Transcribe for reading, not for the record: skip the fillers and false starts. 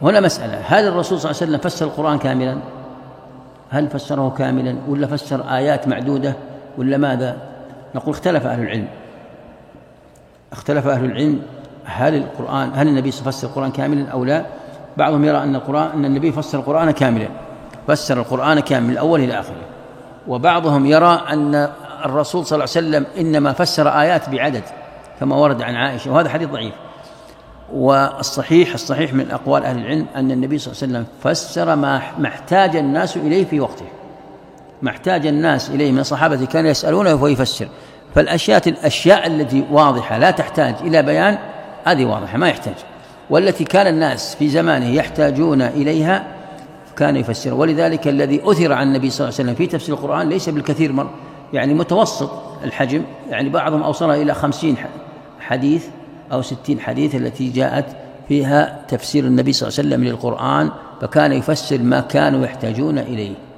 هنا مسألة: هل الرسول صلى الله عليه وسلم فسر القرآن كاملا؟ هل فسره كاملا ولا فسر آيات معدودة ولا ماذا؟ نقول اختلف أهل العلم هل النبي فسر القرآن كاملا أو لا. بعضهم يرى أن النبي فسر القرآن كاملا، فسر القرآن كامل من الأول إلى آخره، وبعضهم يرى أن الرسول صلى الله عليه وسلم إنما فسر آيات بعدد كما ورد عن عائشة، وهذا حديث ضعيف. والصحيح من أقوال أهل العلم أن النبي صلى الله عليه وسلم فسر ما احتاج الناس إليه في وقته، ما احتاج الناس إليه من الصحابة كانوا يسألونه وهو يفسر. فالأشياء التي واضحة لا تحتاج إلى بيان هذه واضحة ما يحتاج، والتي كان الناس في زمانه يحتاجون إليها كان يفسر. ولذلك الذي أثر عن النبي صلى الله عليه وسلم في تفسير القرآن ليس بالكثير يعني متوسط الحجم، يعني بعضهم أوصل إلى 50 حديث أو 60 حديث التي جاءت فيها تفسير النبي صلى الله عليه وسلم للقرآن، فكان يفسر ما كانوا يحتاجون إليه.